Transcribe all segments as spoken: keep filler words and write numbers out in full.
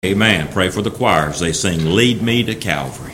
Amen. Pray for the choirs. They sing, Lead Me to Calvary.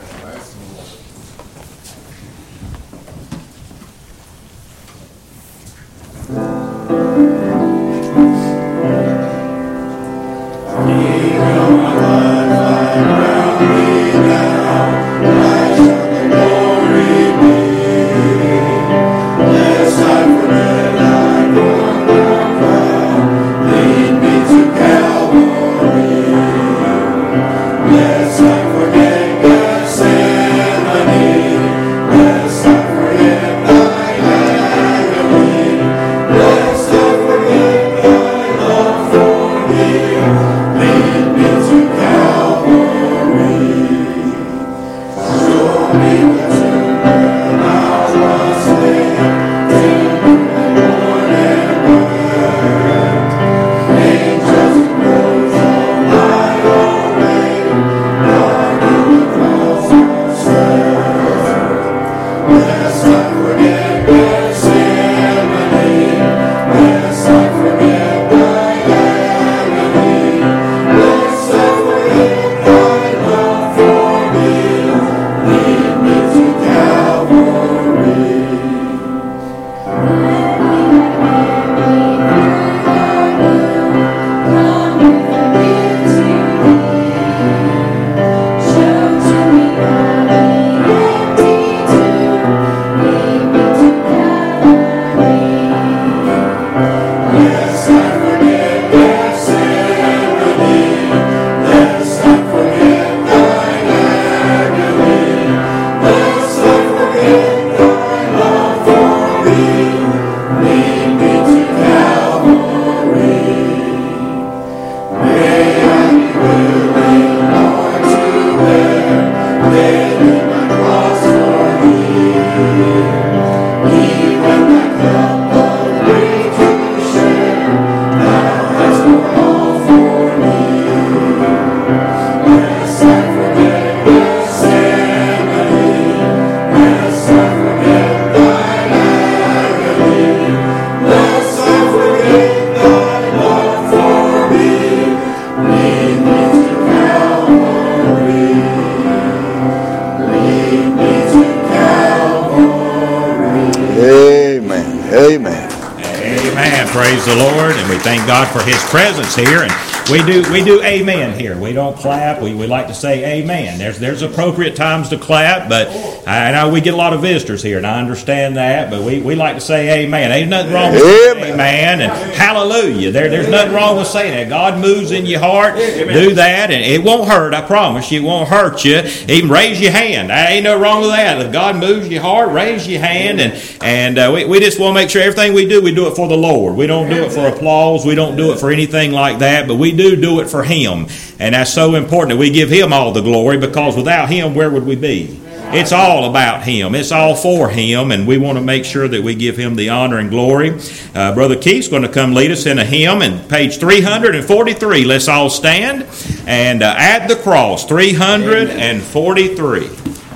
Thank God for His presence here, and we do we do amen here. We don't clap. We, we like to say amen. There's there's appropriate times to clap, but I know we get a lot of visitors here, and I understand that. But we, we like to say amen. Ain't nothing wrong with saying amen and hallelujah. There there's nothing wrong with saying that. God moves in your heart. Do that, and it won't hurt. I promise you, it won't hurt you. Even raise your hand. Ain't no wrong with that. If God moves your heart, raise your hand, and and uh, we we just want to make sure everything we do, we do it for the Lord. We don't do it for applause. We don't do it for anything like that, but we do do it for Him. And that's so important that we give Him all the glory, because without Him, where would we be? It's all about Him. It's all for Him, and we want to make sure that we give Him the honor and glory. Uh, Brother Keith's going to come lead us in a hymn, and page three forty-three. Let's all stand and uh, At the Cross, three forty-three.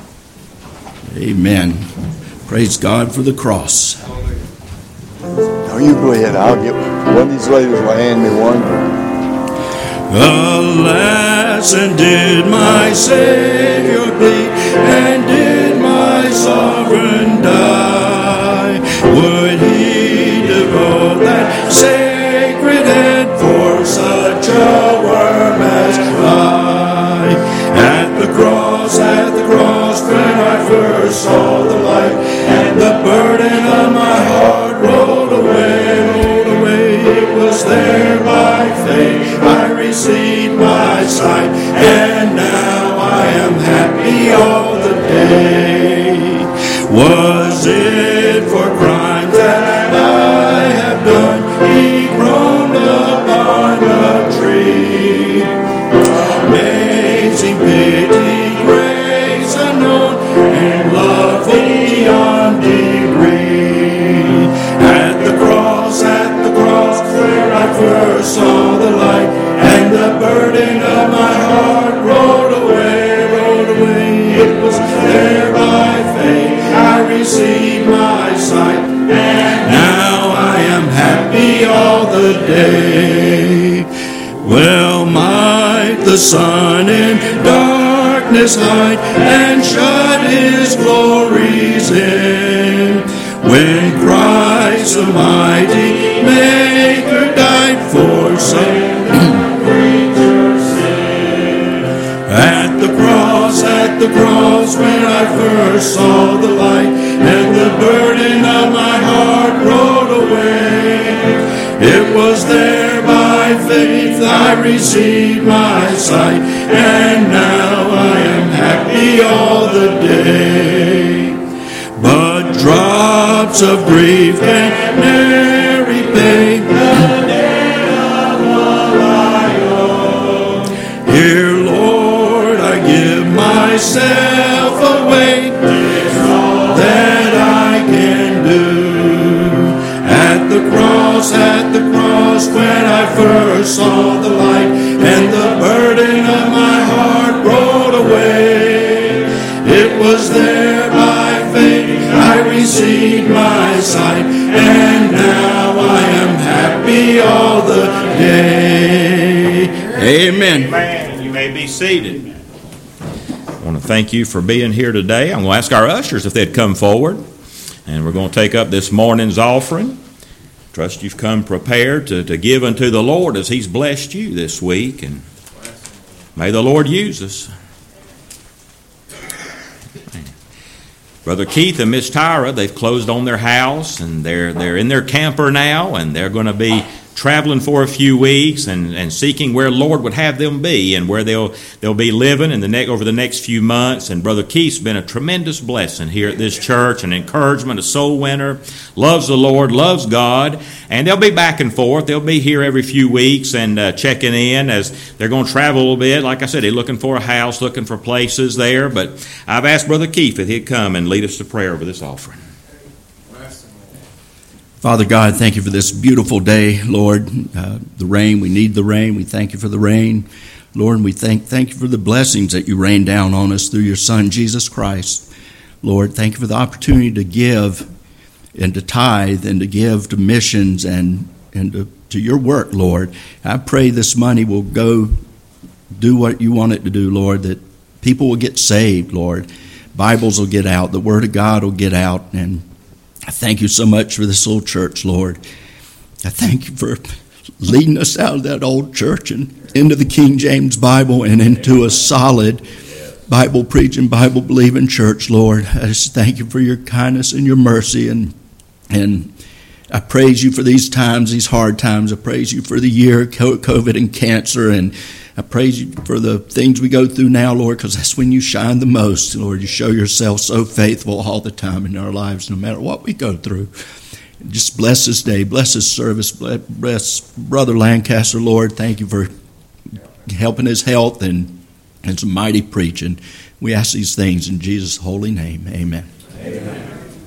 Amen. Praise God for the cross. No, you go ahead. I'll get one of these ladies will hand me one. Alas, and did my Savior bleed, and did my sovereign die? Would He devote that sacred head for such a worm as I? At the cross, at the cross, when I first saw the light, and the burden of my heart rolled away, rolled away. It was there by faith I received my sight, and now I am happy all the day. Was it for crimes that I have done? He groaned upon a tree. Amazing pity, grace unknown, and love beyond degree. At the cross, at the cross, where I first saw the light, and the burden of my heart rolled away, rolled away. It was there by faith I received my sight, and now I am happy all the day. Well might the sun in darkness hide and shut his glories in. When Christ the mighty Maker died for some creature's sin. At the cross, at the cross, when I first saw the light, and the burden of my heart rolled away, it was there by faith I received my sight, and now I am happy all the day. But drops of grief can ne'er repay the day of love I owe. Here, Lord, I give myself away. It's all that I can do. At the cross, at the cross, when I first saw the light, and the burden of my heart rolled away, it was there by faith I received my sight, and now I am happy all the day. Amen. Amen. You may be seated. I want to thank you for being here today. I'm going to ask our ushers if they'd come forward, and we're going to take up this morning's offering. Trust you've come prepared to, to give unto the Lord as He's blessed you this week, and may the Lord use us. Brother Keith and Miss Tyra, they've closed on their house, and they're they're in their camper now, and they're going to be traveling for a few weeks and, and seeking where Lord would have them be and where they'll they'll be living in the ne- over the next few months. And Brother Keith's been a tremendous blessing here at this church, an encouragement, a soul winner, loves the Lord, loves God, and they'll be back and forth. They'll be here every few weeks and uh, checking in as they're going to travel a little bit. Like I said, they're looking for a house, looking for places there. But I've asked Brother Keith if he'd come and lead us to prayer over this offering. Father God, thank you for this beautiful day, Lord. Uh, the rain, we need the rain. We thank you for the rain. Lord, and we thank, thank you for the blessings that you rain down on us through your Son, Jesus Christ. Lord, thank you for the opportunity to give and to tithe and to give to missions and, and to, to your work, Lord. I pray this money will go do what you want it to do, Lord, that people will get saved, Lord. Bibles will get out. The Word of God will get out. And I thank you so much for this little church, Lord. I thank you for leading us out of that old church and into the King James Bible and into a solid Bible preaching, Bible believing church, Lord. I just thank you for your kindness and your mercy, and and I praise you for these times, these hard times. I praise you for the year, COVID and cancer, and I praise you for the things we go through now, Lord, because that's when you shine the most, Lord. You show yourself so faithful all the time in our lives, no matter what we go through. Just bless this day, bless this service, bless Brother Lancaster, Lord. Thank you for helping his health and, and some mighty preaching. We ask these things in Jesus' holy name. Amen. Amen.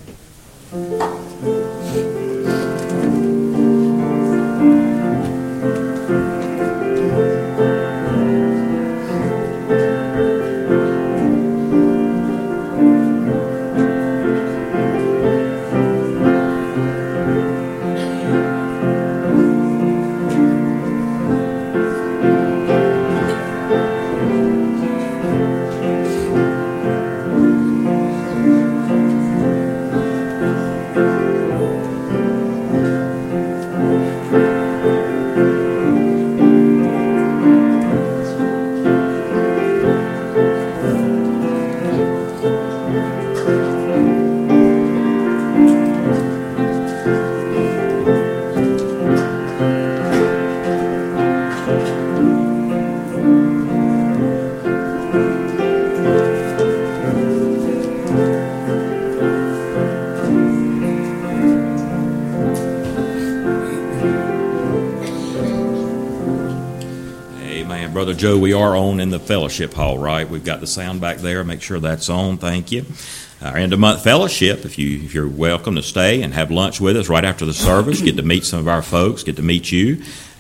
Brother Joe, we are on in the fellowship hall, right? We've got the sound back there. Make sure that's on. Thank you. Our end-of-month fellowship, if, you, if you're welcome to stay and have lunch with us right after the service, get to meet some of our folks, get to meet you.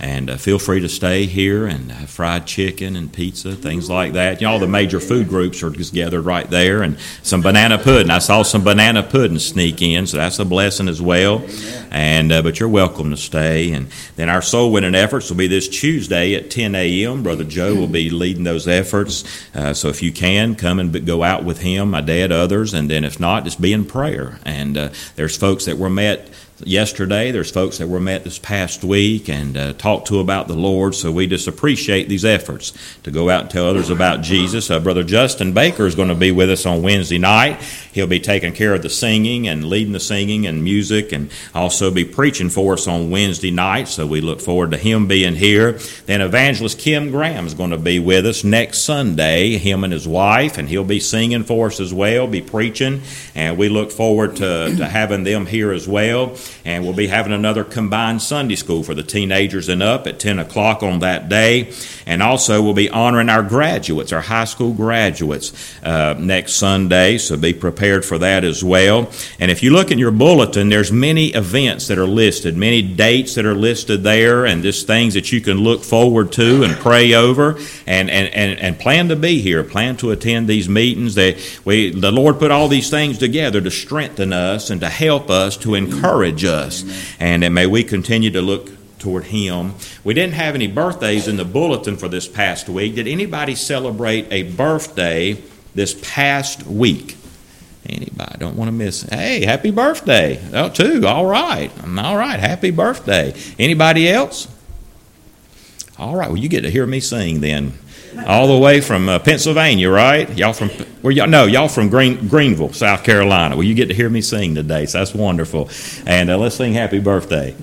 And uh, feel free to stay here and have fried chicken and pizza, things like that. You know, all the major food groups are just gathered right there. And some banana pudding. I saw some banana pudding sneak in, so that's a blessing as well. And uh, but you're welcome to stay. And then our soul winning efforts will be this Tuesday at ten a.m. Brother Joe will be leading those efforts. Uh, so if you can, come and go out with him, my dad, others. And then if not, just be in prayer. And uh, there's folks that were met yesterday. There's folks that were met this past week and uh, talked to about the Lord. So we just appreciate these efforts to go out and tell others about Jesus. Uh, Brother Justin Baker is going to be with us on Wednesday night. He'll be taking care of the singing and leading the singing and music, and also be preaching for us on Wednesday night. So we look forward to him being here. Then Evangelist Kim Graham is going to be with us next Sunday, him and his wife, and he'll be singing for us as well, be preaching, and we look forward to, to having them here as well. And we'll be having another combined Sunday school for the teenagers and up at ten o'clock on that day. And also we'll be honoring our graduates, our high school graduates, uh, next Sunday. So be prepared for that as well. And if you look in your bulletin, there's many events that are listed, many dates that are listed there, and just things that you can look forward to and pray over and, and, and, and plan to be here, plan to attend these meetings. They, we, the Lord put all these things together to strengthen us and to help us, to encourage us. And, and may we continue to look toward Him. We didn't have any birthdays in the bulletin for this past week. Did anybody celebrate a birthday this past week? Anybody? Don't want to miss. Hey, happy birthday. Oh, two. All right. All right. Happy birthday. Anybody else? All right. Well, you get to hear me sing then. All the way from uh, Pennsylvania, right? Y'all from where y'all? No, y'all from Green, Greenville, South Carolina. Well, you get to hear me sing today, so that's wonderful. And uh, let's sing "Happy Birthday."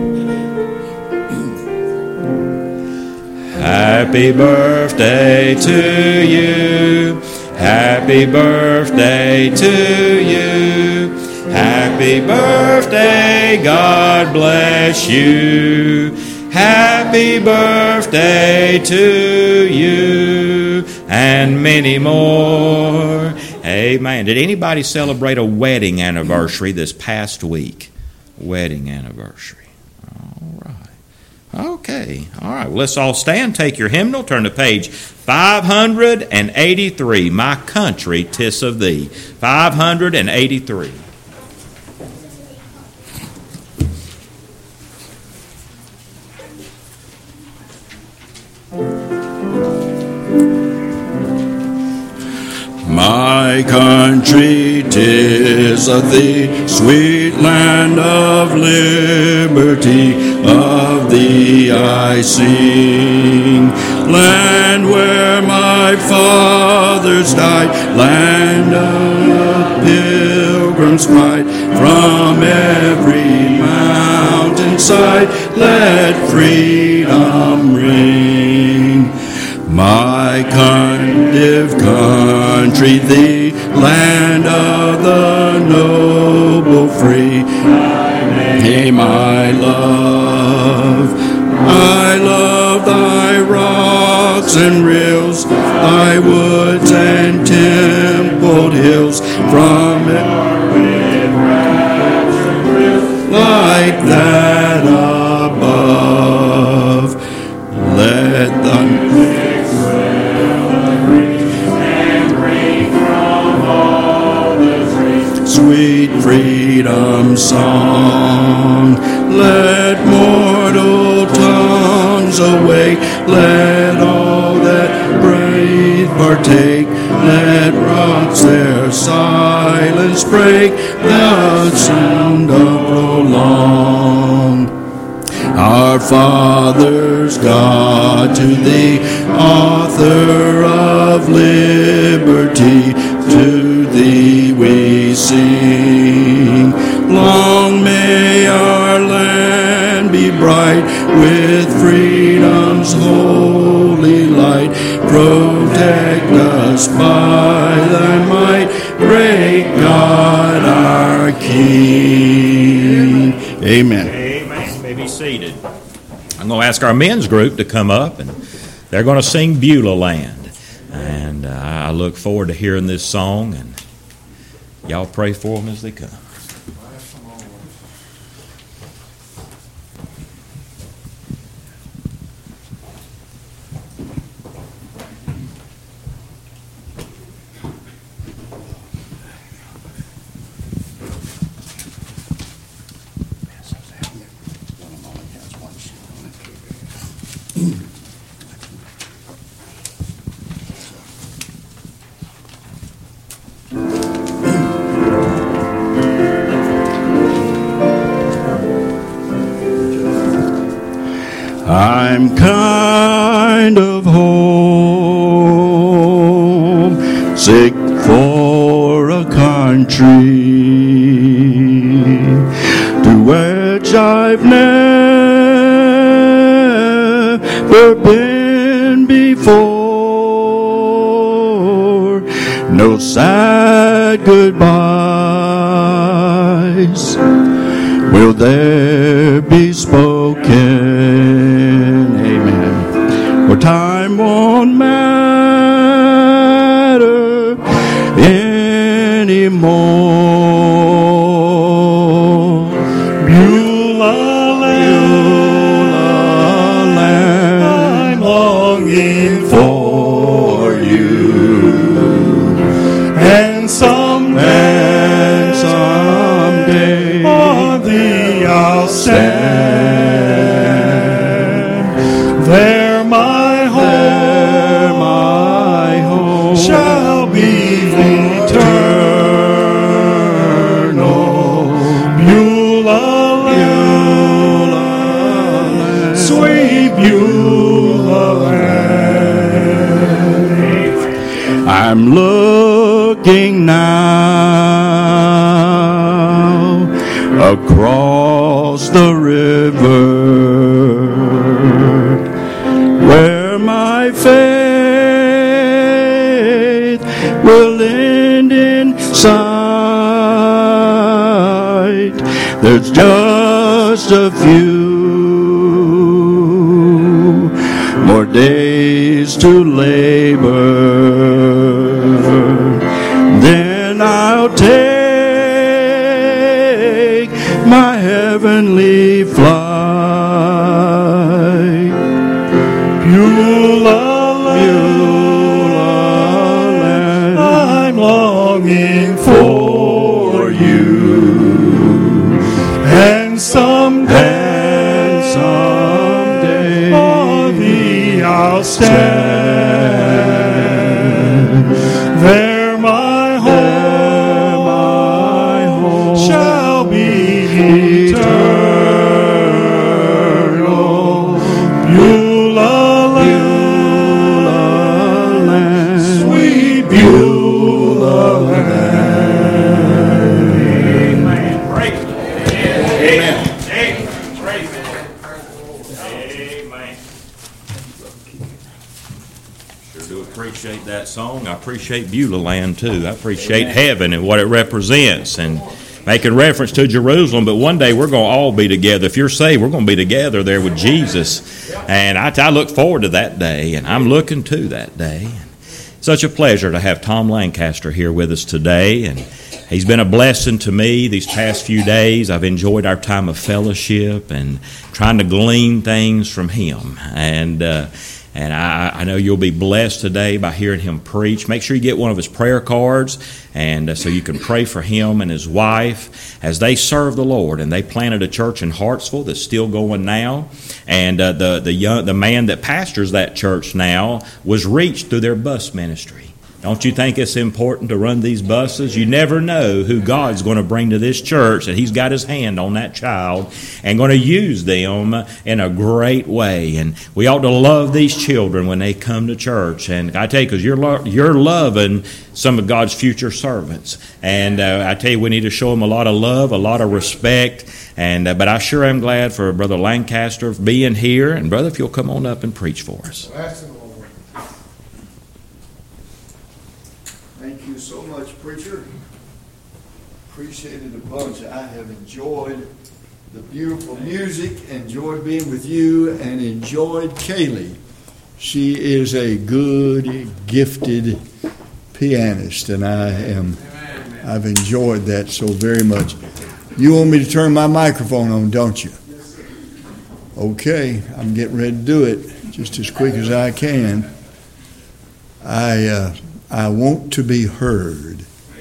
Happy birthday to you. Happy birthday to you. Happy birthday. God bless you. Happy birthday to you, and many more. Amen. Did anybody celebrate a wedding anniversary this past week? Wedding anniversary. All right. Okay. All right. Well, let's all stand. Take your hymnal. Turn to page five hundred eighty-three. My country, 'tis of thee. five hundred eighty-three. My country, 'tis of thee, sweet land of liberty, of thee I sing. Land where my fathers died, land of pilgrims' pride, from every mountainside, let freedom ring. My condive country, thee, land of the noble free, hey, my love, I love thy rocks and rills, thy woods and templed hills, from every like that above, let the sweet freedom song. Let mortal tongues awake, let all that breathe partake, let rocks their silence break, the sound of prolong. Our fathers, God, to thee, author of liberty, to thee we sing. Long may our land be bright with freedom's holy light. Protect us by thy might, great God our King. Amen. Seated. I'm going to ask our men's group to come up, and they're going to sing Beulah Land. And uh, I look forward to hearing this song, and y'all pray for them as they come. I'm kind of homesick for a country to which I've never been before. No sad goodbyes will there be spoken. Amen. For time won't matter anymore. Beulah land, I'm longing for you. And someday, And someday on thee I'll stand. There my home, there my home shall be eternal. Beulah land, sweet Beulah land. I'm looking now across the river where my faith will end in sight. There's just a few more days to labor, then I'll take my heavenly flight. Beulah Beulah land, I'm longing for you. And someday, and someday on thee I'll stand. There my home, my home shall be eternal. Beulah land, sweet Beulah land. Amen. Praise the Lord. Amen. Amen. Praise the Lord. Amen. Sure do appreciate that song. I appreciate Beulah land too. I appreciate heaven and what it represents, and making reference to Jerusalem. But one day we're going to all be together. If you're saved, we're going to be together there with Jesus. And I, I look forward to that day, and I'm looking to that day. Such a pleasure to have Tom Lancaster here with us today, and he's been a blessing to me these past few days. I've enjoyed our time of fellowship and trying to glean things from him. And uh, and I, I know you'll be blessed today by hearing him preach. Make sure you get one of his prayer cards, and uh, so you can pray for him and his wife as they serve the Lord. And they planted a church in Hartsville that's still going now. And uh, the the young the man that pastors that church now was reached through their bus ministry. Don't you think it's important to run these buses? You never know who God's going to bring to this church, and He's got His hand on that child and going to use them in a great way. And we ought to love these children when they come to church. And I tell you, because you're, lo- you're loving some of God's future servants. And uh, I tell you, we need to show them a lot of love, a lot of respect. And uh, but I sure am glad for Brother Lancaster being here. And brother, if you'll come on up and preach for us. Thank you so much, preacher. Appreciate it a bunch. I have enjoyed the beautiful music, enjoyed being with you, and enjoyed Kaylee. She is a good, gifted pianist, and I am. I've enjoyed that so very much. You want me to turn my microphone on, don't you? Okay, I'm getting ready to do it just as quick as I can. I. Uh, I want to be heard.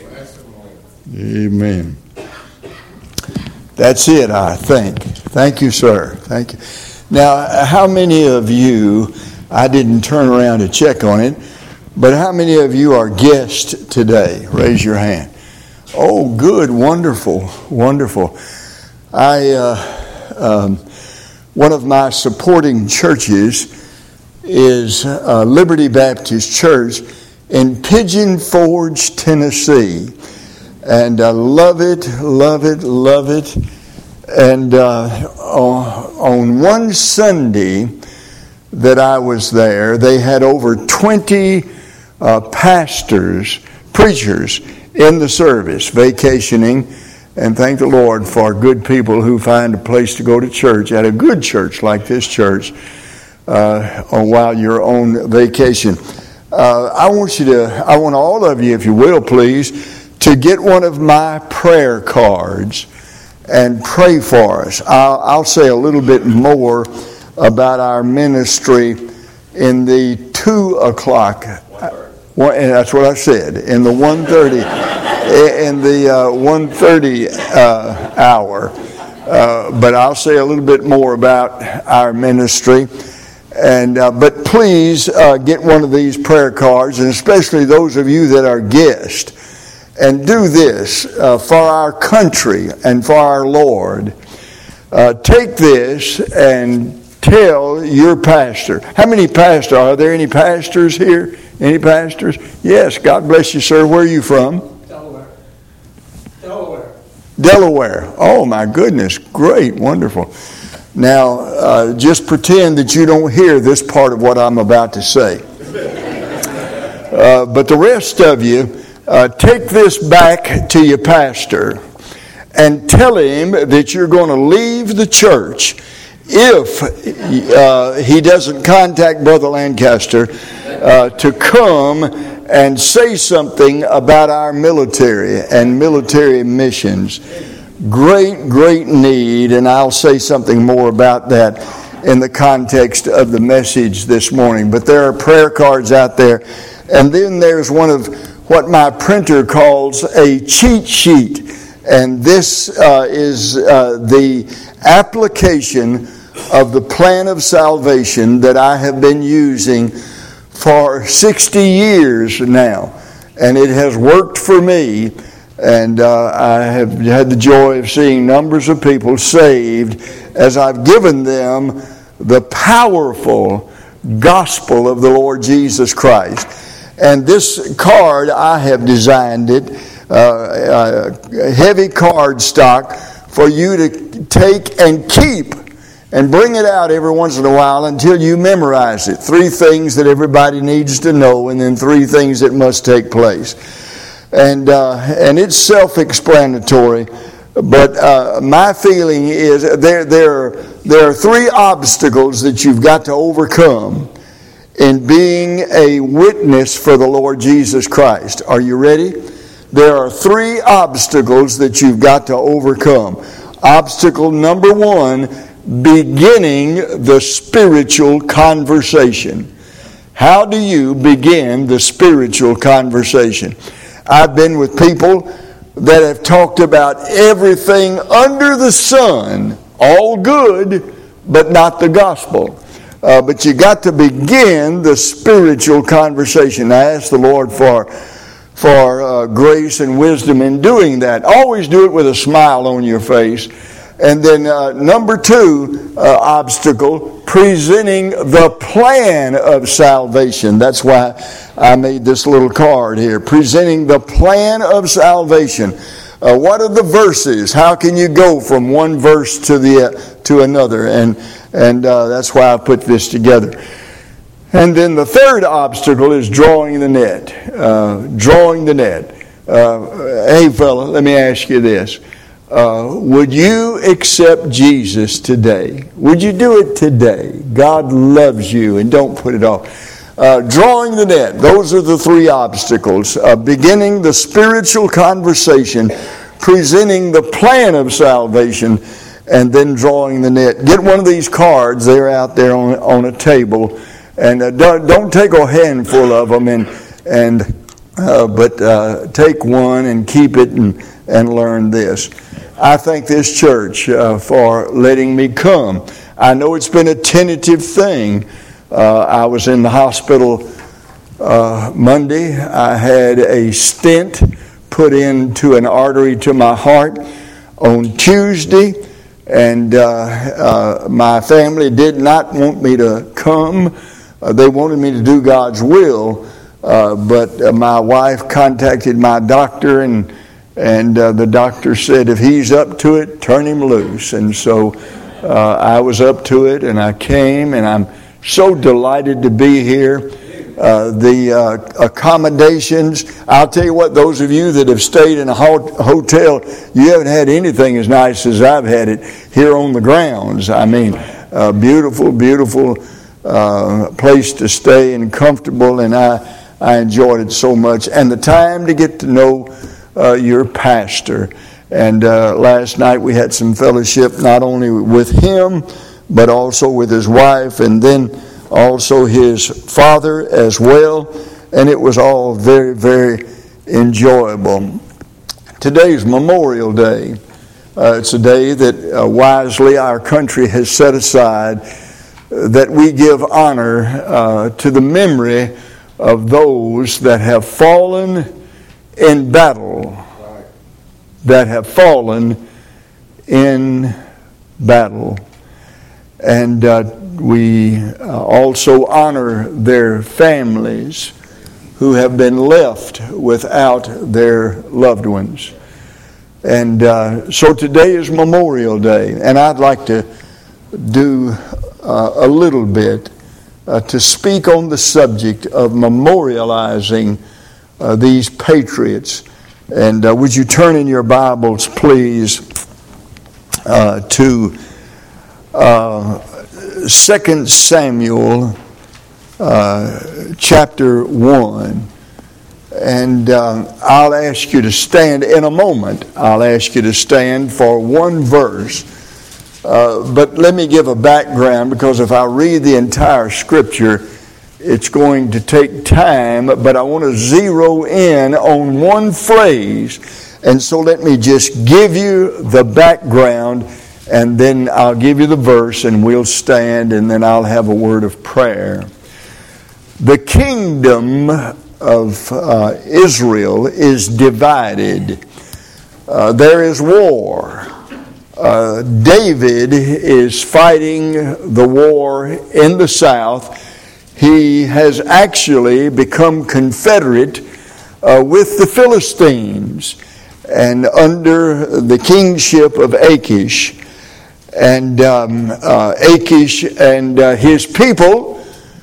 Amen. That's it, I think. Thank you, sir. Thank you. Now, how many of you, I didn't turn around to check on it, but how many of you are guests today? Raise your hand. Oh, good, wonderful, wonderful. I, uh, um, one of my supporting churches is uh, Liberty Baptist Church in Pigeon Forge, Tennessee. And I love it, love it, love it. And uh, on one Sunday that I was there, they had over twenty uh, pastors, preachers in the service, vacationing. And thank the Lord for good people who find a place to go to church at a good church like this church uh, while you're on vacation. Uh, I want you to, I want all of you, if you will, please, to get one of my prayer cards and pray for us. I'll, I'll say a little bit more about our ministry in the two o'clock. Well, and that's what I said. In the one thirty, in the uh, one thirty uh, hour. Uh, but I'll say a little bit more about our ministry. And uh, but please uh, get one of these prayer cards, and especially those of you that are guests. And do this uh, for our country and for our Lord. Uh, take this and tell your pastor. How many pastors? Are there any pastors here? Any pastors? Yes, God bless you, sir. Where are you from? Delaware. Delaware. Delaware. Oh, my goodness. Great. Wonderful. Now, uh, just pretend that you don't hear this part of what I'm about to say. Uh, but the rest of you, Uh, take this back to your pastor and tell him that you're going to leave the church if uh, he doesn't contact Brother Lancaster uh, to come and say something about our military and military missions. Great, great need, and I'll say something more about that in the context of the message this morning. But there are prayer cards out there, and then there's one of what my printer calls a cheat sheet. And this uh, is uh, the application of the plan of salvation that I have been using for sixty years now. And it has worked for me. And uh, I have had the joy of seeing numbers of people saved as I've given them the powerful gospel of the Lord Jesus Christ. And this card, I have designed it, uh, uh, heavy card stock for you to take and keep and bring it out every once in a while until you memorize it. Three things that everybody needs to know, and then three things that must take place. And uh, and it's self-explanatory, but uh, my feeling is there there there are three obstacles that you've got to overcome in being a witness for the Lord Jesus Christ. Are you ready? There are three obstacles that you've got to overcome. Obstacle number one, beginning the spiritual conversation. How do you begin the spiritual conversation? I've been with people that have talked about everything under the sun, all good, but not the gospel. Uh, but you got to begin the spiritual conversation. I ask the Lord for for uh, grace and wisdom in doing that. Always do it with a smile on your face. And then uh, number two uh, obstacle, presenting the plan of salvation. That's why I made this little card here. Presenting the plan of salvation. Uh, what are the verses? How can you go from one verse to the uh, to another? And And uh, that's why I put this together. And then the third obstacle is drawing the net. Uh, drawing the net. Uh, hey, fella, let me ask you this. Uh, would you accept Jesus today? Would you do it today? God loves you, and don't put it off. Uh, drawing the net. Those are the three obstacles. Uh, beginning the spiritual conversation, presenting the plan of salvation, and then drawing the net. Get one of these cards. They're out there on, on a table. And uh, don't, don't take a handful of them, and, and, uh, but uh, take one and keep it and, and learn this. I thank this church uh, for letting me come. I know it's been a tentative thing. Uh, I was in the hospital uh, Monday. I had a stent put into an artery to my heart. On Tuesday, And uh, uh, my family did not want me to come. Uh, they wanted me to do God's will. Uh, but uh, my wife contacted my doctor, and and uh, the doctor said, if he's up to it, turn him loose. And so uh, I was up to it, and I came, and I'm so delighted to be here. Uh, the uh, accommodations, I'll tell you what, those of you that have stayed in a ho- hotel, you haven't had anything as nice as I've had it here on the grounds. I mean, uh, beautiful, beautiful uh, place to stay and comfortable, and I, I enjoyed it so much. And the time to get to know uh, your pastor. And uh, last night we had some fellowship not only with him, but also with his wife, and then also his father as well, and it was all very, very enjoyable. Today's Memorial Day. Uh, it's a day that uh, wisely our country has set aside uh, that we give honor uh, to the memory of those that have fallen in battle, that have fallen in battle. And uh, we uh, also honor their families who have been left without their loved ones. And uh, so today is Memorial Day, and I'd like to do uh, a little bit uh, to speak on the subject of memorializing uh, these patriots. And uh, would you turn in your Bibles, please, uh, to Uh, Second Samuel uh, chapter one. And uh, I'll ask you to stand in a moment. I'll ask you to stand for one verse. Uh, but let me give a background, because if I read the entire scripture, it's going to take time. But I want to zero in on one phrase. And so let me just give you the background, and then I'll give you the verse, and we'll stand, and then I'll have a word of prayer. The kingdom of uh, Israel is divided. Uh, there is war. Uh, David is fighting the war in the south. He has actually become confederate uh, with the Philistines, and under the kingship of Achish. And um, uh, Achish and uh, his people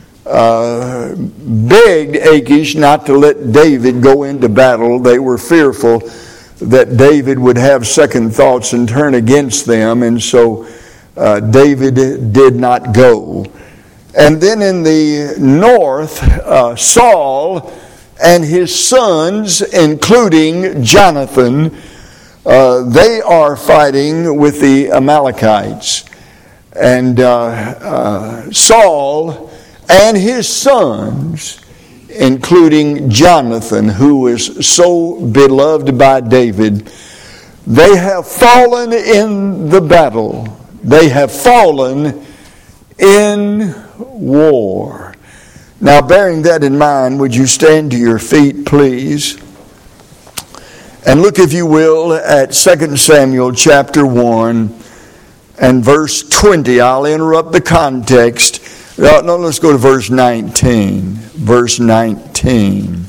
uh, begged Achish not to let David go into battle. They were fearful that David would have second thoughts and turn against them, and so uh, David did not go. And then in the north, uh, Saul and his sons, including Jonathan, Uh, they are fighting with the Amalekites. And uh, uh, Saul and his sons, including Jonathan, who is so beloved by David, they have fallen in the battle. They have fallen in war. Now, bearing that in mind, would you stand to your feet, please? And look, if you will, at Second Samuel chapter one and verse twenty. I'll interrupt the context. No, no, let's go to verse nineteen. Verse nineteen.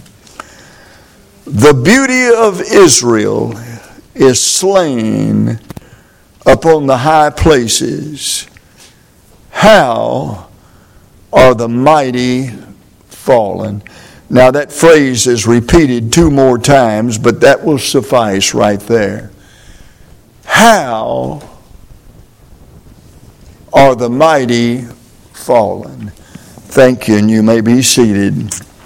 The beauty of Israel is slain upon the high places. How are the mighty fallen? Now that phrase is repeated two more times, but that will suffice right there. How are the mighty fallen? Thank you, and you may be seated.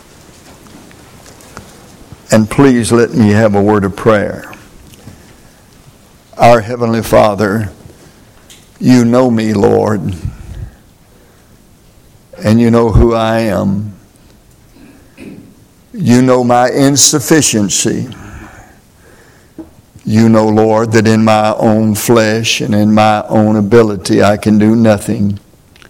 And please let me have a word of prayer. Our Heavenly Father, you know me, Lord, and you know who I am. You know my insufficiency. You know, Lord, that in my own flesh and in my own ability I can do nothing.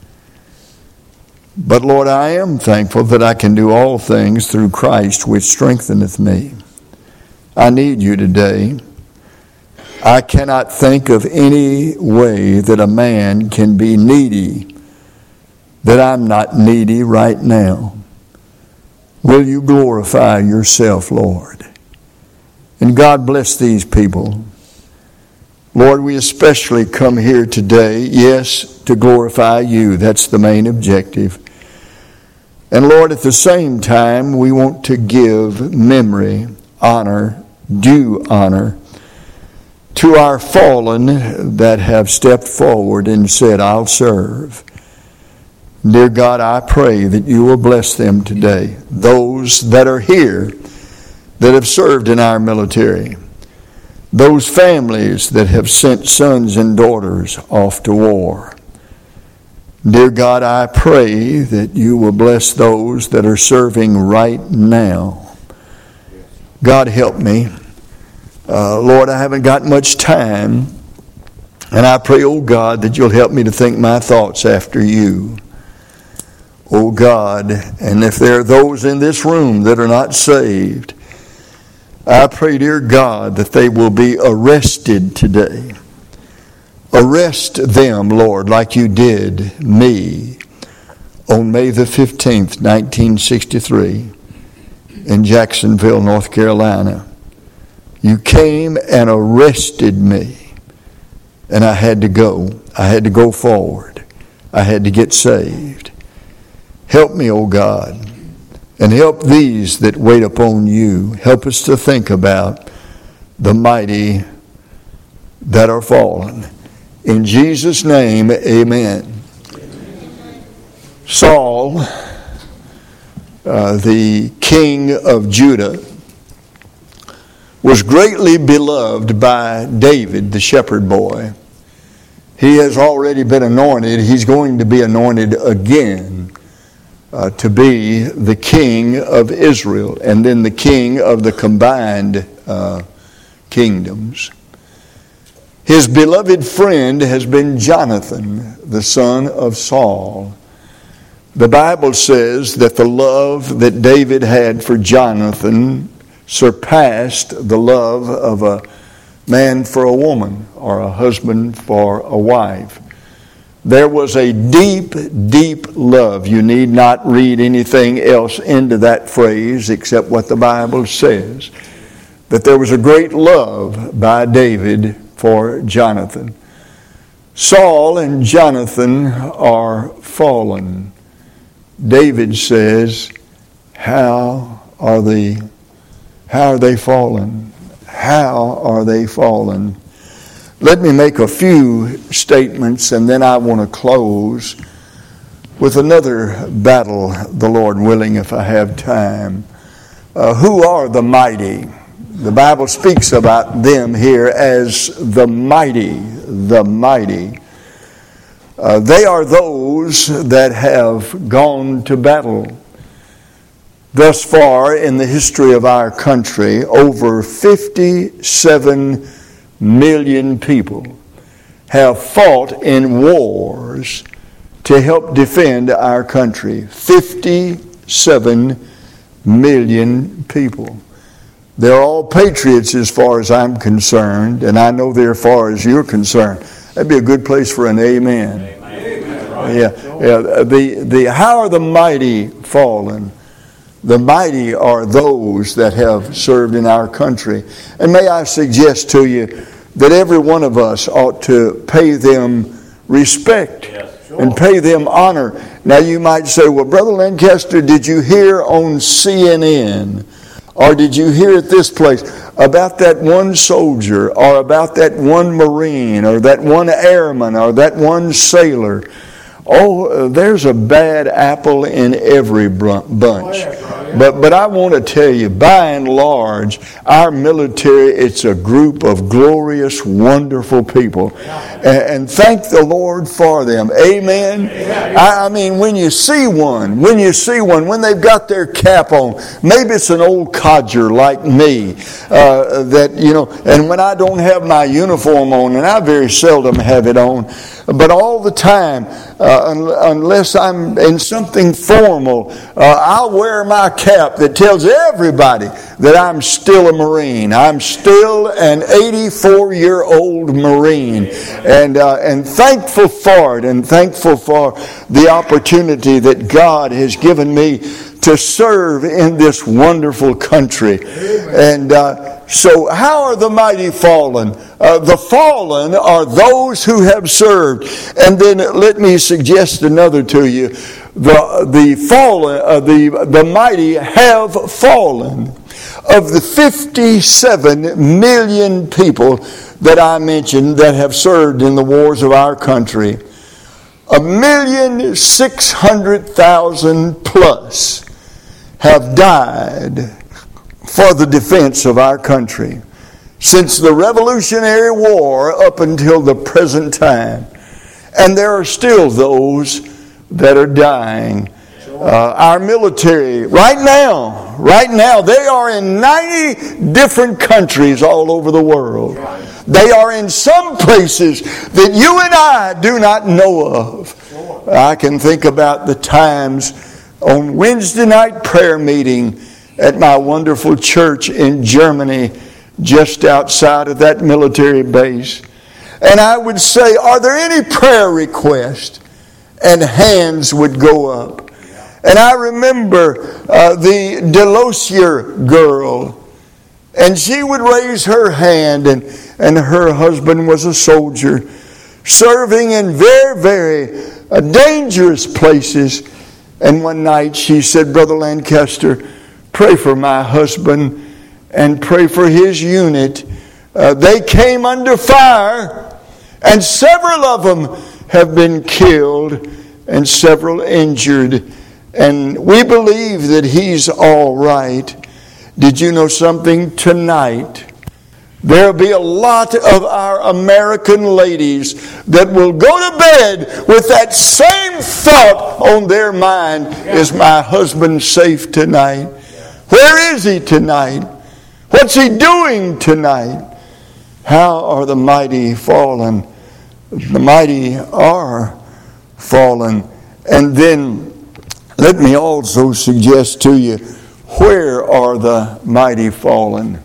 But Lord, I am thankful that I can do all things through Christ which strengtheneth me. I need you today. I cannot think of any way that a man can be needy that I'm not needy right now. Will you glorify yourself, Lord? And God bless these people. Lord, we especially come here today, yes, to glorify you. That's the main objective. And Lord, at the same time, we want to give memory, honor, due honor to our fallen that have stepped forward and said, I'll serve. Dear God, I pray that you will bless them today. Those that are here that have served in our military. Those families that have sent sons and daughters off to war. Dear God, I pray that you will bless those that are serving right now. God, help me. Uh, Lord, I haven't got much time. And I pray, oh God, that you'll help me to think my thoughts after you. Oh God, and if there are those in this room that are not saved, I pray, dear God, that they will be arrested today. Arrest them, Lord, like you did me on May the fifteenth, nineteen sixty-three in Jacksonville, North Carolina. You came and arrested me, and I had to go. I had to go forward. I had to get saved. Help me, O God, and help these that wait upon you. Help us to think about the mighty that are fallen. In Jesus' name, amen. Saul, uh, the king of Judah, was greatly beloved by David, the shepherd boy. He has already been anointed. He's going to be anointed again. Uh, to be the king of Israel and then the king of the combined uh, kingdoms. His beloved friend has been Jonathan, the son of Saul. The Bible says that the love that David had for Jonathan surpassed the love of a man for a woman or a husband for a wife. There was a deep, deep love. You need not read anything else into that phrase except what the Bible says. That there was a great love by David for Jonathan. Saul and Jonathan are fallen. David says, how are they, how are they fallen? How are they fallen? Let me make a few statements and then I want to close with another battle, the Lord willing, if I have time. Uh, who are the mighty? The Bible speaks about them here as the mighty, the mighty. Uh, they are those that have gone to battle. Thus far in the history of our country, over fifty-seven million people have fought in wars to help defend our country. fifty-seven million people. They're all patriots as far as I'm concerned, and I know they're as far as you're concerned. That'd be a good place for an amen. Amen. Yeah, yeah. The, the, how are the mighty fallen? The mighty are those that have served in our country. And may I suggest to you that every one of us ought to pay them respect yes, sure. and pay them honor. Now you might say, well, Brother Lancaster, did you hear on C N N or did you hear at this place about that one soldier or about that one Marine or that one airman or that one sailor? Oh, there's a bad apple in every bunch. But but I want to tell you, by and large, our military, it's a group of glorious, wonderful people. And, and thank the Lord for them. Amen? I, I mean, when you see one, when you see one, when they've got their cap on, maybe it's an old codger like me, uh, that, you know, and when I don't have my uniform on, and I very seldom have it on, but all the time, uh, un- unless I'm in something formal, uh, I'll wear my cap that tells everybody that I'm still a Marine. I'm still an eighty-four-year-old Marine. And, uh, and thankful for it, and thankful for the opportunity that God has given me to serve in this wonderful country. And uh, so how are the mighty fallen? Uh, the fallen are those who have served. And then let me suggest another to you. The, the fallen, uh, the, the mighty have fallen. Of the fifty-seven million people that I mentioned that have served in the wars of our country, a million six hundred thousand plus have died for the defense of our country since the Revolutionary War up until the present time. And there are still those that are dying. Uh, our military, right now, right now, they are in ninety different countries all over the world. They are in some places that you and I do not know of. I can think about the times on Wednesday night prayer meeting at my wonderful church in Germany, just outside of that military base. And I would say, are there any prayer requests? And hands would go up. And I remember uh, the Delosier girl, and she would raise her hand, and, and her husband was a soldier, serving in very, very uh, dangerous places. And one night she said, Brother Lancaster, pray for my husband and pray for his unit. Uh, they came under fire, and several of them have been killed and several injured. And we believe that he's all right. Did you know something? Tonight, there'll be a lot of our American ladies that will go to bed with that same thought on their mind. Is my husband safe tonight? Where is he tonight? What's he doing tonight? How are the mighty fallen? The mighty are fallen. And then let me also suggest to you, where are the mighty fallen?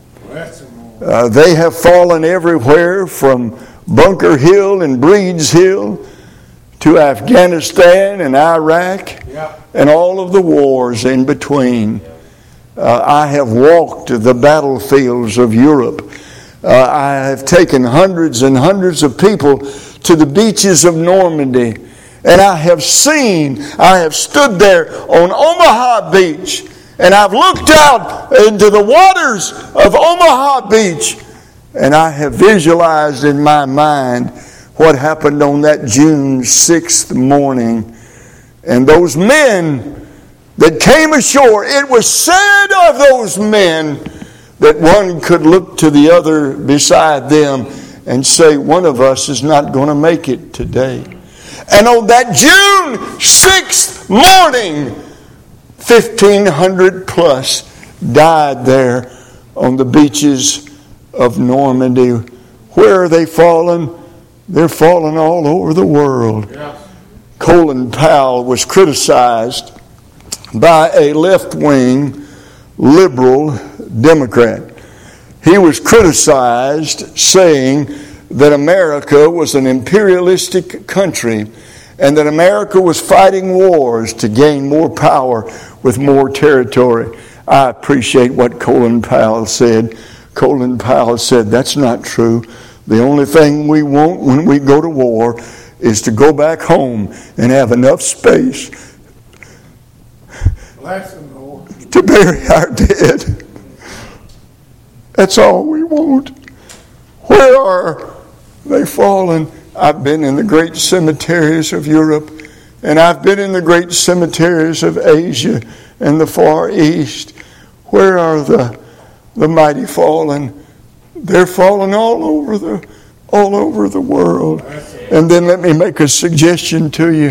Uh, they have fallen everywhere from Bunker Hill and Breeds Hill to Afghanistan and Iraq yeah. and all of the wars in between. Uh, I have walked the battlefields of Europe. Uh, I have taken hundreds and hundreds of people to the beaches of Normandy. And I have seen, I have stood there on Omaha Beach, and I've looked out into the waters of Omaha Beach, and I have visualized in my mind what happened on that June sixth morning. And those men that came ashore, it was said of those men that one could look to the other beside them and say, one of us is not going to make it today. And on that June sixth morning, fifteen hundred plus died there on the beaches of Normandy. Where are they fallen? They're fallen all over the world. Yeah. Colin Powell was criticized by a left-wing liberal Democrat. He was criticized saying that America was an imperialistic country and that America was fighting wars to gain more power with more territory. I appreciate what Colin Powell said. Colin Powell said, that's not true. The only thing we want when we go to war is to go back home and have enough space to bury our dead. That's all we want. Where are they fallen? I've been in the great cemeteries of Europe, and I've been in the great cemeteries of Asia and the Far East. Where are the the mighty fallen? They're fallen all over the all over the world. And then let me make a suggestion to you.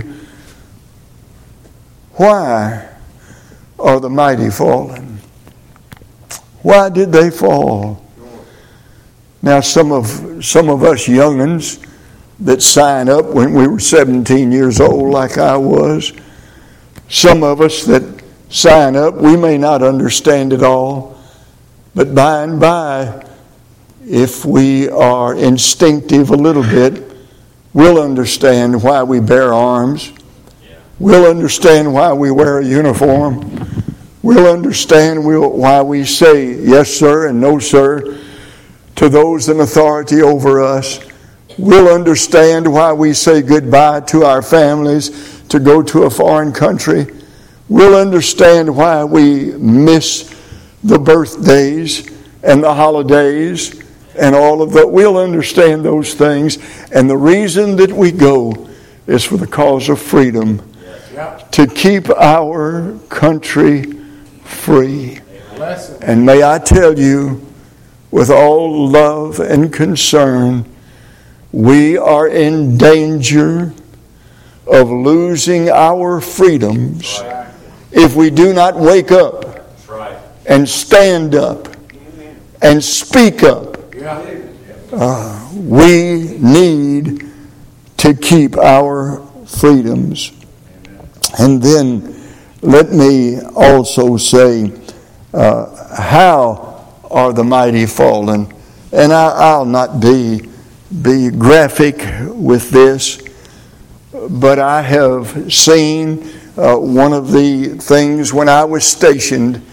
Why are the mighty fallen? Why did they fall? Now, some of some of us young'uns that sign up when we were seventeen years old, like I was, some of us that sign up, we may not understand it all. But by and by, if we are instinctive a little bit, we'll understand why we bear arms. We'll understand why we wear a uniform. We'll understand why we say yes, sir, and no, sir, to those in authority over us. We'll understand why we say goodbye to our families to go to a foreign country. We'll understand why we miss the birthdays and the holidays and all of that. We'll understand those things. And the reason that we go is for the cause of freedom, to keep our country free. And may I tell you, with all love and concern, we are in danger of losing our freedoms if we do not wake up and stand up and speak up. Uh, we need to keep our freedoms. And then let me also say, uh, how are the mighty fallen? And I, I'll not be be graphic with this, but I have seen uh, one of the things when I was stationed,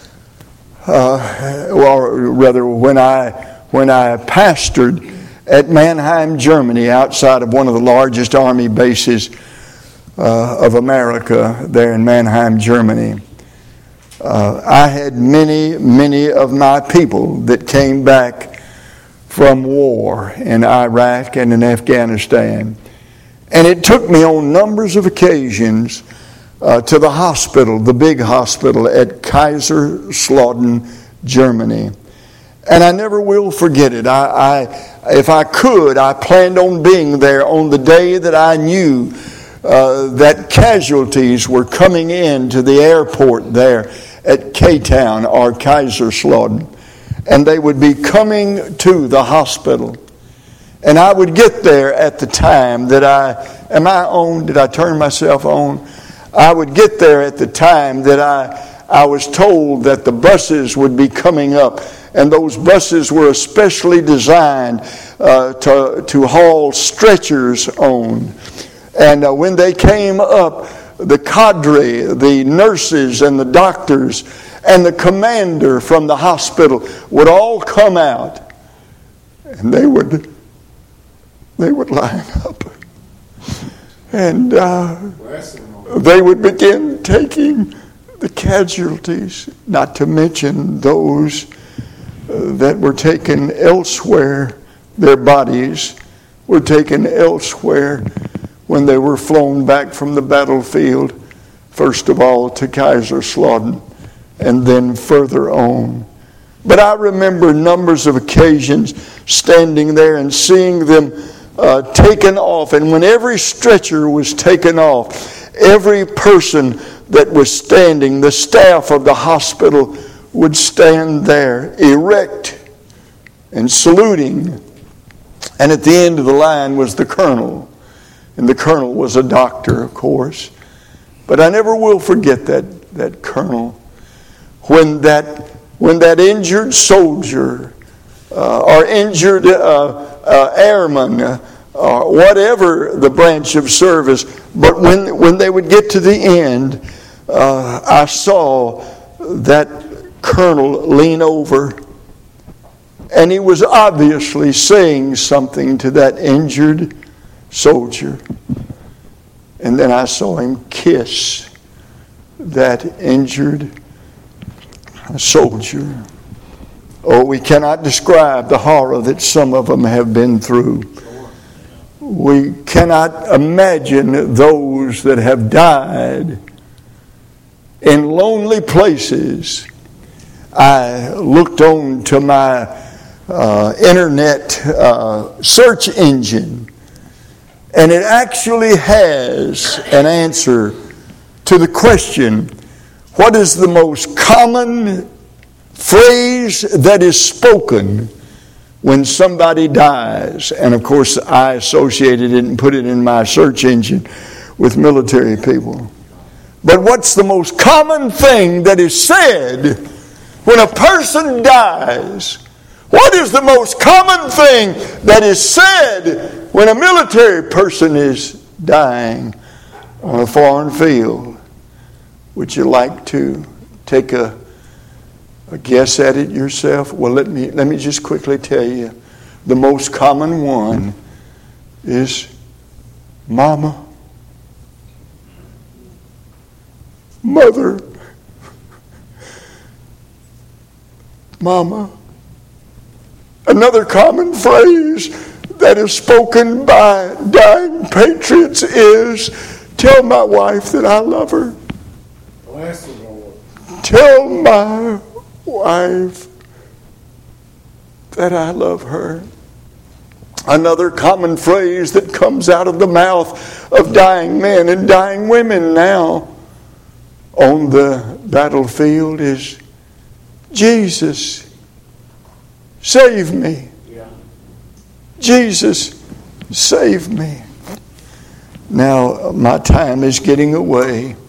uh, or rather when I when I pastored at Mannheim, Germany, outside of one of the largest army bases uh, of America, there in Mannheim, Germany. Uh, I had many, many of my people that came back from war in Iraq and in Afghanistan. And it took me on numbers of occasions uh, to the hospital, the big hospital at Kaiserslautern, Germany. And I never will forget it. I, I, if I could, I planned on being there on the day that I knew uh, that casualties were coming into the airport there at K-Town or Kaiserslautern. And they would be coming to the hospital. And I would get there at the time that I, am I on? Did I turn myself on? I would get there at the time that I, I was told that the buses would be coming up. And those buses were especially designed uh, to, to haul stretchers on. And uh, when they came up, the cadre, the nurses and the doctors and the commander from the hospital would all come out, and they would they would line up, and uh, they would begin taking the casualties, not to mention those uh, that were taken elsewhere. Their bodies were taken elsewhere when they were flown back from the battlefield, first of all to Kaiserslautern, and then further on. But I remember numbers of occasions standing there and seeing them uh, taken off. And when every stretcher was taken off, every person that was standing, the staff of the hospital would stand there erect and saluting. And at the end of the line was the colonel. And the colonel was a doctor, of course. But I never will forget that, that colonel. When that when that injured soldier uh, or injured uh, uh, airman uh, or whatever the branch of service, but when when they would get to the end, uh, I saw that colonel lean over, and he was obviously saying something to that injured soldier. And then I saw him kiss that injured soldier. Oh, we cannot describe the horror that some of them have been through. We cannot imagine those that have died in lonely places. I looked on to my uh, internet uh, search engine, and it actually has an answer to the question, what is the most common phrase that is spoken when somebody dies? And of course, I associated it and put it in my search engine with military people. But what's the most common thing that is said when a person dies, what is the most common thing that is said when a military person is dying on a foreign field? Would you like to take a, a guess at it yourself? Well, let me let me just quickly tell you. The most common one is Mama, Mother, Mama. Another common phrase that is spoken by dying patriots is, tell my wife that I love her. Bless the Lord. Tell my wife that I love her. Another common phrase that comes out of the mouth of dying men and dying women now on the battlefield is, Jesus, save me. Yeah. Jesus, save me. Now, my time is getting away.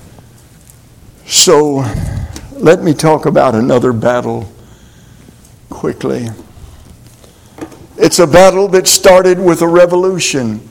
So, let me talk about another battle quickly. It's a battle that started with a revolution.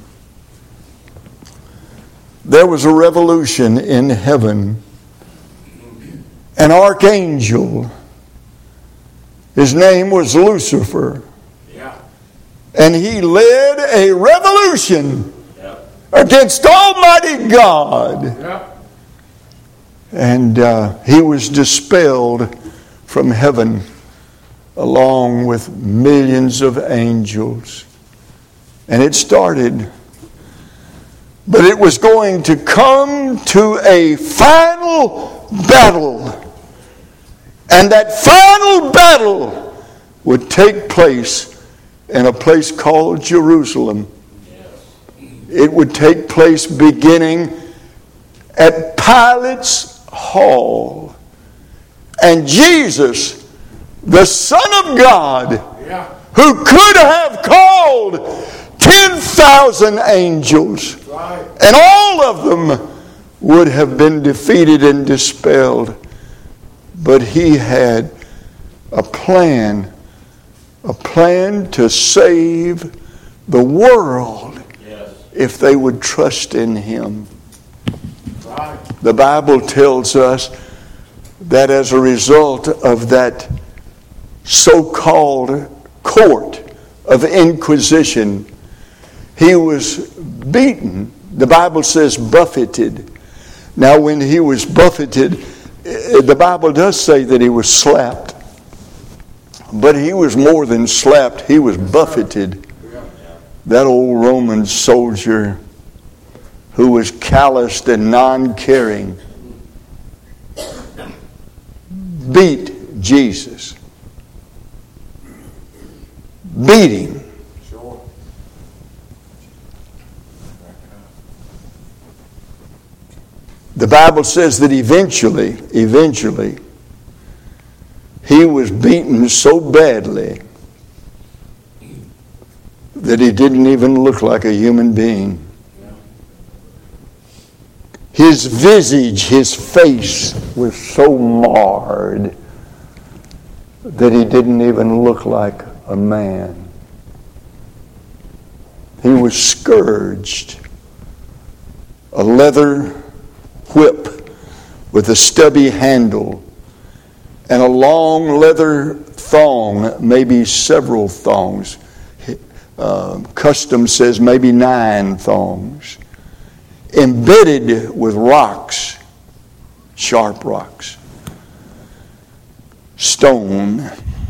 There was a revolution in heaven. An archangel, his name was Lucifer. Yeah. And he led a revolution Yeah. against Almighty God. Yeah. And uh, he was dispelled from heaven along with millions of angels. And it started. But it was going to come to a final battle. And that final battle would take place in a place called Jerusalem. It would take place beginning at Pilate's hall. And Jesus, the Son of God, Yeah. who could have called ten thousand angels, Right. and all of them would have been defeated and dispelled. But he had a plan, a plan to save the world Yes. if they would trust in him. Right. The Bible tells us that as a result of that so-called court of inquisition, he was beaten. The Bible says buffeted. Now, when he was buffeted, the Bible does say that he was slapped. But he was more than slapped. He was buffeted. That old Roman soldier who was calloused and non-caring beat Jesus. Beat him. Sure. The Bible says that eventually, eventually, he was beaten so badly that he didn't even look like a human being. His visage, his face was so marred that he didn't even look like a man. He was scourged. A leather whip with a stubby handle and a long leather thong, maybe several thongs. Uh, custom says maybe nine thongs, embedded with rocks, sharp rocks. Stone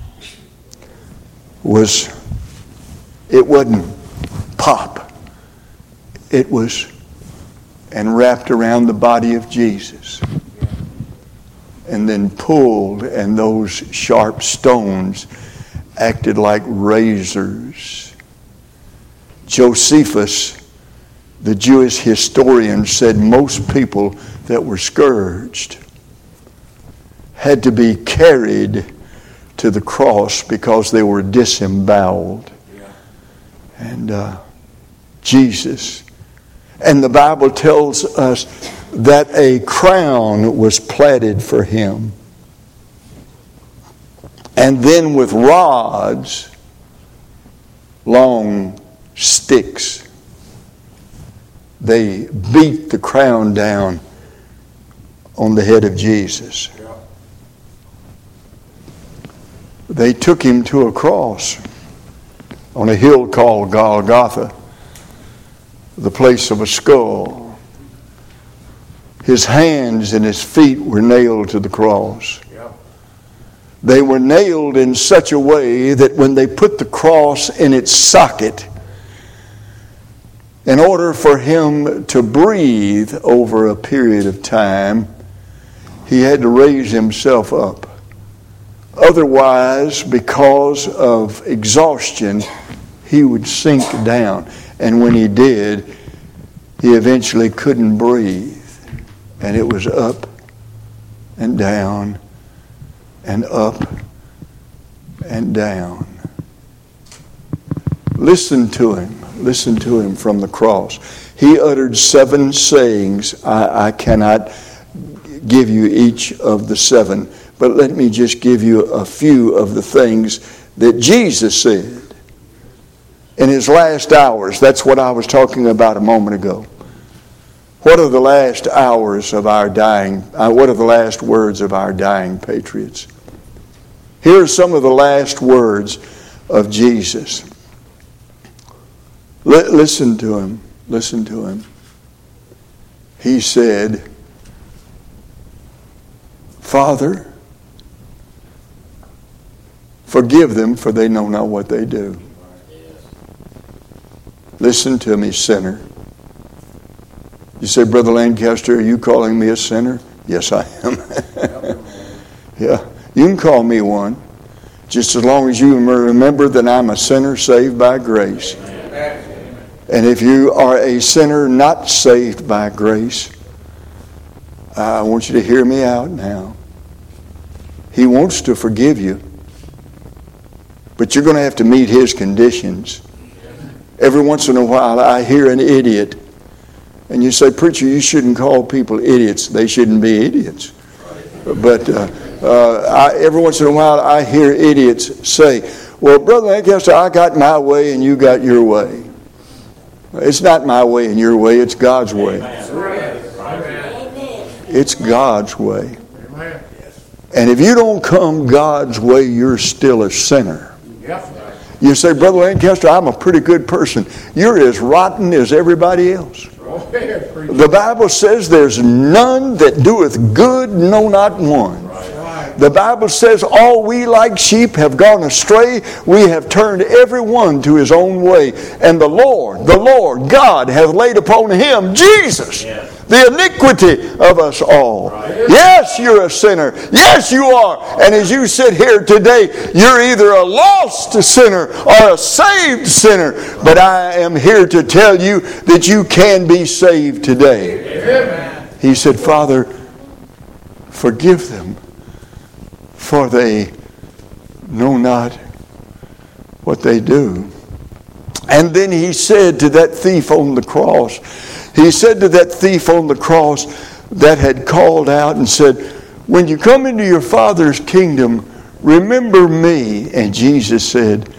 was, it wasn't pop. It was, and wrapped around the body of Jesus. And then pulled, and those sharp stones acted like razors. Josephus, the Jewish historian, said most people that were scourged had to be carried to the cross because they were disemboweled. Yeah. And uh, Jesus. And the Bible tells us that a crown was platted for him. And then with rods, long sticks, they beat the crown down on the head of Jesus. They took him to a cross on a hill called Golgotha, the place of a skull. His hands and his feet were nailed to the cross. They were nailed in such a way that when they put the cross in its socket, in order for him to breathe over a period of time, he had to raise himself up. Otherwise, because of exhaustion, he would sink down. And when he did, he eventually couldn't breathe. And it was up and down and up and down. Listen to him. Listen to him from the cross. He uttered seven sayings. I, I cannot give you each of the seven, but let me just give you a few of the things that Jesus said in his last hours. That's what I was talking about a moment ago. What are the last hours of our dying, uh, what are the last words of our dying patriots? Here are some of the last words of Jesus. L- listen to him. Listen to him. He said, Father, forgive them, for they know not what they do. Listen to me, sinner. You say, Brother Lancaster, are you calling me a sinner? Yes, I am. Yeah, you can call me one, just as long as you remember that I'm a sinner saved by grace. And if you are a sinner not saved by grace, I want you to hear me out now. He wants to forgive you, but you're going to have to meet his conditions. Every once in a while, I hear an idiot. And you say, preacher, you shouldn't call people idiots. They shouldn't be idiots. But uh, uh, I, every once in a while, I hear idiots say, well, Brother Lancaster, I got my way and you got your way. It's not my way and your way. It's God's way. It's God's way. And if you don't come God's way, you're still a sinner. You say, Brother Lancaster, I'm a pretty good person. You're as rotten as everybody else. The Bible says there's none that doeth good, no, not one. The Bible says all we like sheep have gone astray. We have turned every one to his own way. And the Lord, the Lord, God, hath laid upon him, Jesus, the iniquity of us all. Yes, you're a sinner. Yes, you are. And as you sit here today, you're either a lost sinner or a saved sinner. But I am here to tell you that you can be saved today. He said, Father, forgive them, for they know not what they do. And then he said to that thief on the cross, he said to that thief on the cross that had called out and said, when you come into your Father's kingdom, remember me. And Jesus said,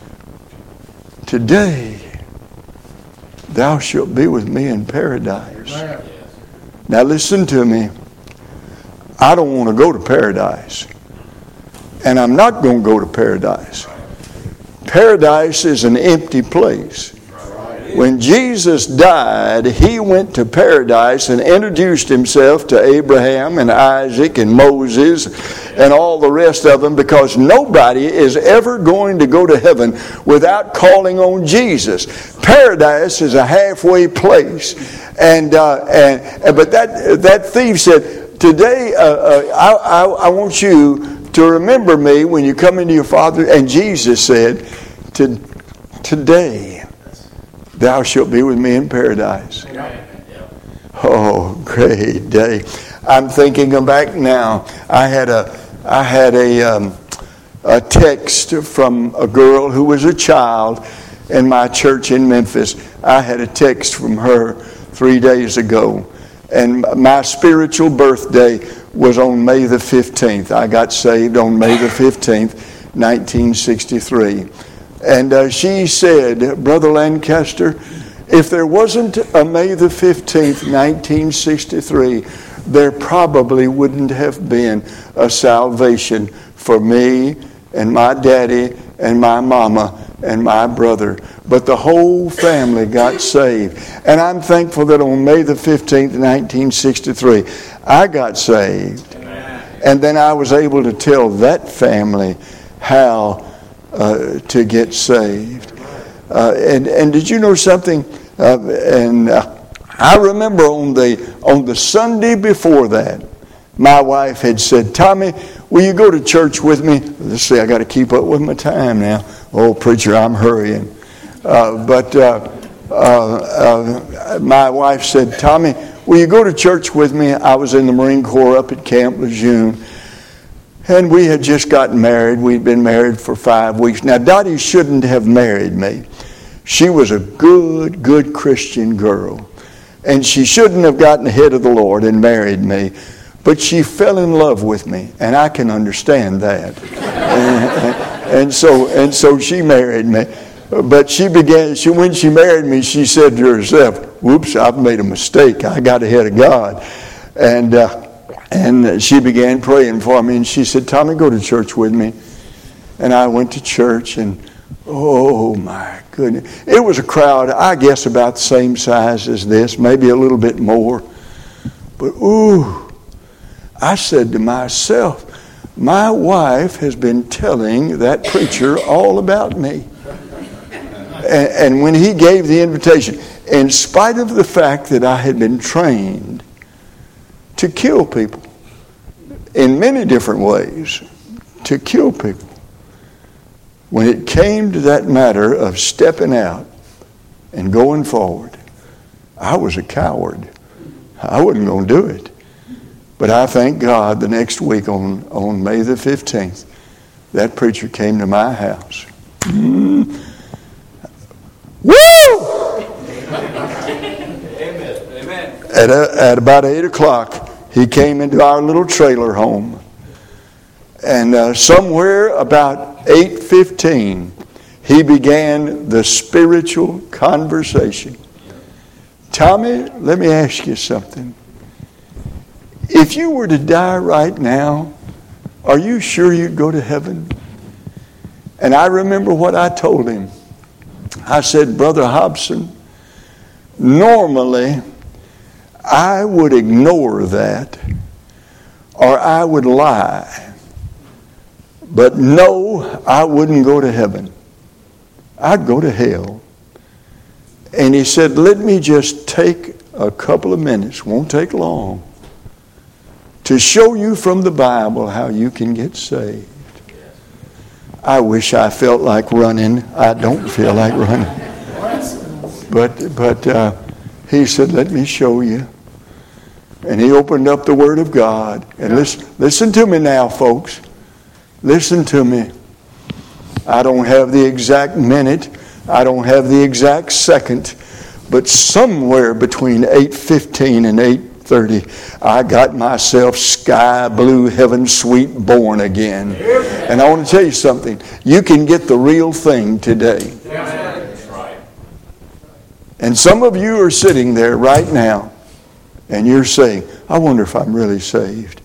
today thou shalt be with me in paradise. Now listen to me. I don't want to go to paradise. And I'm not going to go to paradise. Paradise is an empty place. When Jesus died, he went to paradise and introduced himself to Abraham and Isaac and Moses and all the rest of them, because nobody is ever going to go to heaven without calling on Jesus. Paradise is a halfway place. And, uh, and but that, that thief said, today uh, uh, I, I, I want you to remember me when you come into your Father. And Jesus said, today thou shalt be with me in paradise. Oh, great day. I'm thinking back now. I had a I had a um, a text from a girl who was a child in my church in Memphis. I had a text from her three days ago. And my spiritual birthday was on May the fifteenth. I got saved on May the fifteenth, nineteen sixty-three. And uh, she said, Brother Lancaster, if there wasn't a May the fifteenth, nineteen sixty-three, there probably wouldn't have been a salvation for me and my daddy and my mama and my brother. But the whole family got saved. And I'm thankful that on May the fifteenth, nineteen sixty-three, I got saved. Amen. And then I was able to tell that family how uh, to get saved. Uh, and, and did you know something? Uh, and uh, I remember on the on the Sunday before that, my wife had said, Tommy, will you go to church with me? Let's see, I got to keep up with my time now. Oh, preacher, I'm hurrying. Uh, but uh, uh, uh, my wife said, Tommy, will you go to church with me? I was in the Marine Corps up at Camp Lejeune. And we had just gotten married. We'd been married for five weeks. Now, Dottie shouldn't have married me. She was a good, good Christian girl. And she shouldn't have gotten ahead of the Lord and married me. But she fell in love with me, and I can understand that. and, and so and so she married me. But she began, she, when she married me, she said to herself, whoops, I've made a mistake. I got ahead of God. And uh, and she began praying for me, and she said, Tommy, go to church with me. And I went to church, and oh my goodness. It was a crowd, I guess, about the same size as this, maybe a little bit more. But ooh, I said to myself, my wife has been telling that preacher all about me. And, and when he gave the invitation, in spite of the fact that I had been trained to kill people in many different ways, to kill people, when it came to that matter of stepping out and going forward, I was a coward. I wasn't going to do it. But I thank God the next week on, on May the fifteenth, that preacher came to my house. Mm. Woo! Amen. Amen. At, a, at about eight o'clock, he came into our little trailer home. And uh, somewhere about eight fifteen, he began the spiritual conversation. Tommy, let me ask you something. If you were to die right now, are you sure you'd go to heaven? And I remember what I told him. I said, Brother Hobson, normally I would ignore that or I would lie. But no, I wouldn't go to heaven. I'd go to hell. And he said, let me just take a couple of minutes, won't take long, to show you from the Bible how you can get saved. I wish I felt like running. I don't feel like running. But but uh, he said, let me show you. And he opened up the Word of God. And listen, listen to me now, folks. Listen to me. I don't have the exact minute. I don't have the exact second. But somewhere between eight fifteen and eight thirty, I got myself sky blue, heaven sweet born again. And I want to tell you something. You can get the real thing today. That's right. And some of you are sitting there right now and you're saying, I wonder if I'm really saved.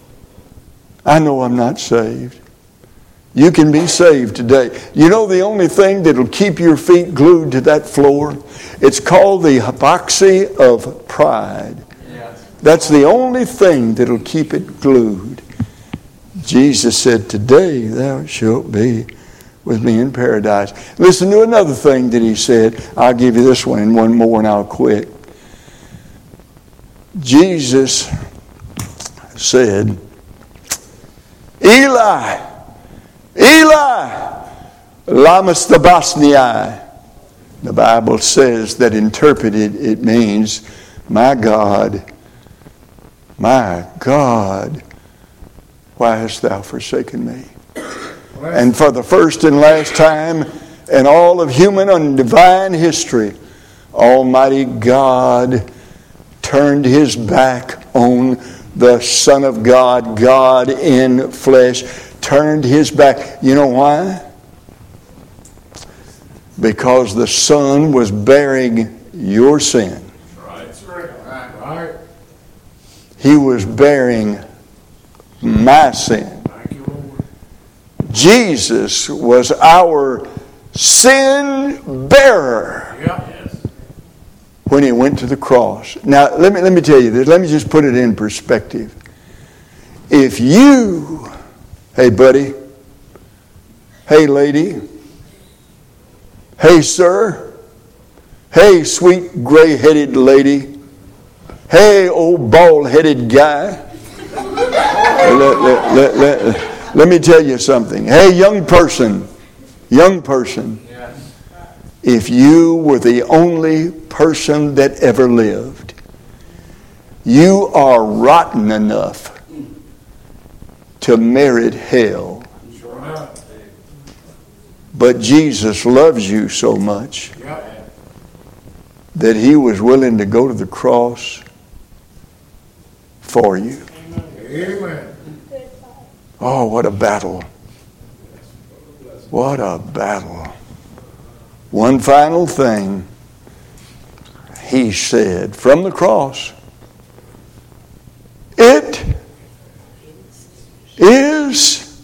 I know I'm not saved. You can be saved today. You know the only thing that'll keep your feet glued to that floor? It's called the hypocrisy of pride. That's the only thing that'll keep it glued. Jesus said, today thou shalt be with me in paradise. Listen to another thing that he said. I'll give you this one and one more and I'll quit. Jesus said, Eli, Eli, lama sabachthani. The Bible says that interpreted it means, my God, my God, why hast thou forsaken me? And for the first and last time in all of human and divine history, Almighty God turned his back on the Son of God, God in flesh, turned his back. You know why? Because the Son was bearing your sin. He was bearing my sin. Jesus was our sin bearer when he went to the cross. Now, let me, let me tell you this. Let me just put it in perspective. If you, hey buddy, hey lady, hey sir, hey sweet gray-headed lady, hey old bald-headed guy, let, let, let, let, let me tell you something. Hey young person, young person, if you were the only person that ever lived, you are rotten enough to merit hell. But Jesus loves you so much that he was willing to go to the cross for you. Amen. Oh, what a battle. What a battle. One final thing. He said from the cross, it is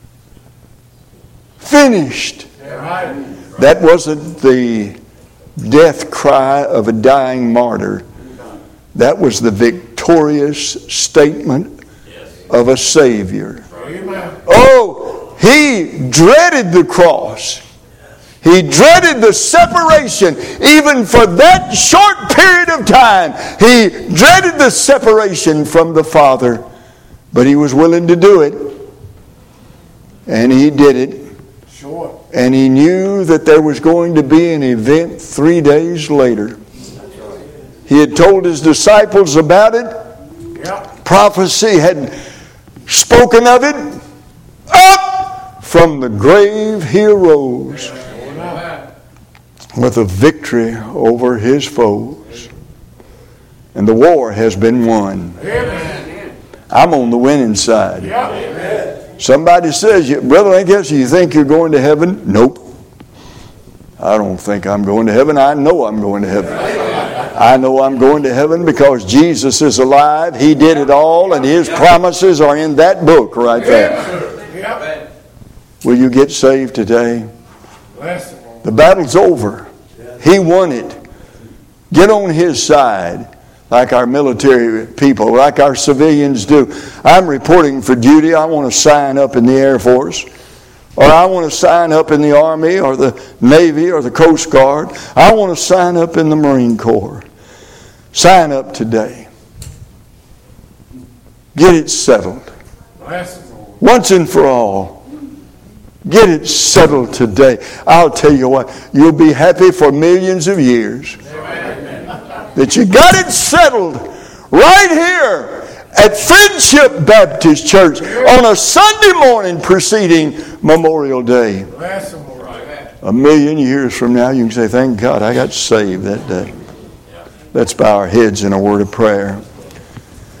finished. That wasn't the death cry of a dying martyr. That was the victorious statement of a Savior. Oh, he dreaded the cross. He dreaded the separation. Even for that short period of time, he dreaded the separation from the Father. But he was willing to do it. And he did it. Sure. And he knew that there was going to be an event three days later. He had told his disciples about it. Yep. Prophecy had spoken of it. Up from the grave he arose with a victory over his foes. And the war has been won. Amen. I'm on the winning side. Yep. Somebody says, Brother, I guess you think you're going to heaven? Nope. I don't think I'm going to heaven. I know I'm going to heaven. I know I'm going to heaven because Jesus is alive. He did it all, and his promises are in that book right there. Yep. Will you get saved today? Bless him. The battle's over. He won it. Get on his side like our military people, like our civilians do. I'm reporting for duty. I want to sign up in the Air Force, or I want to sign up in the Army or the Navy or the Coast Guard. I want to sign up in the Marine Corps. Sign up today. Get it settled. Bless him. Once and for all. Get it settled today. I'll tell you what, you'll be happy for millions of years. Amen. That you got it settled right here at Friendship Baptist Church on a Sunday morning preceding Memorial Day. Bless him. A million years from now, you can say, thank God I got saved that day. Let's bow our heads in a word of prayer.